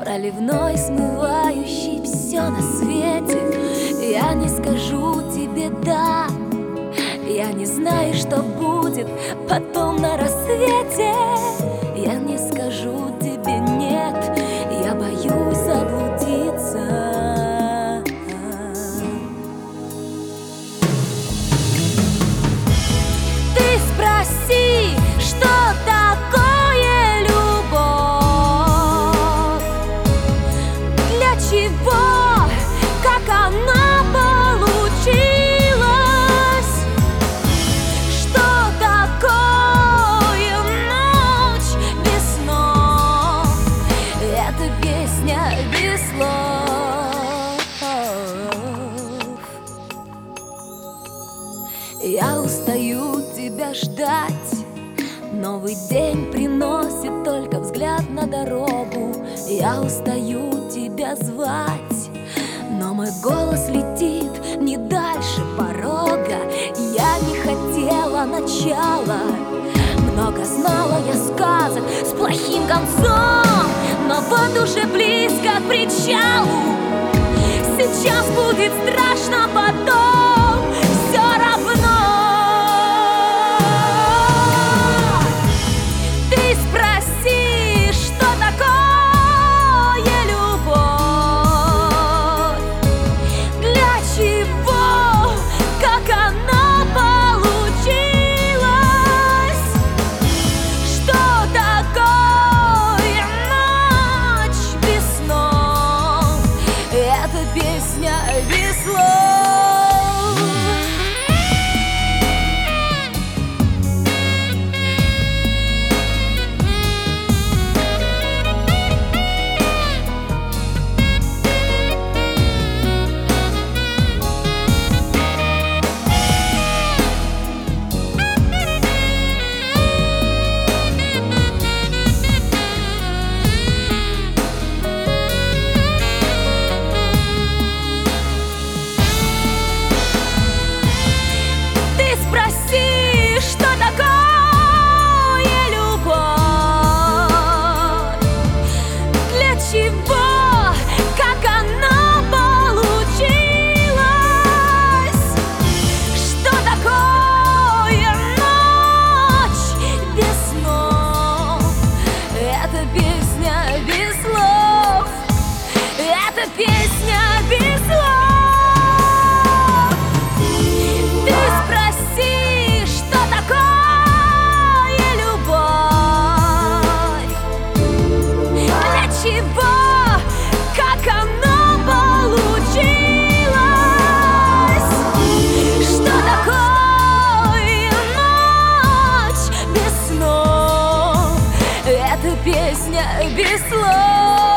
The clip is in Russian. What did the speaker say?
проливной, смывающий все на свете. Я не скажу тебе «да», я не знаю, что будет потом на рассвете. Я не скажу тебе «нет», я боюсь заблудиться. Ты спроси, что такое любовь, для чего, как она получилась, что такое ночь без снов. Это песня без слов. Я устаю тебя ждать, новый день приносит только взгляд на дорогу. Я устаю тебя звать, но мой голос летит не дальше порога. Я не хотела начала, много знала я сказок с плохим концом, но вот уже близко к причалу. Сейчас будет страшно, потом все равно. Ты спроси, что такое любовь, для чего, как она получилась, что такое ночь без снов. Это песня без слов. Спроси, что такое любовь, для чего, как она получилась, что такое ночь без снов. Это песня без слов, это песня без слов. Как она получилась, что такое ночь без снов. Это песня без слов.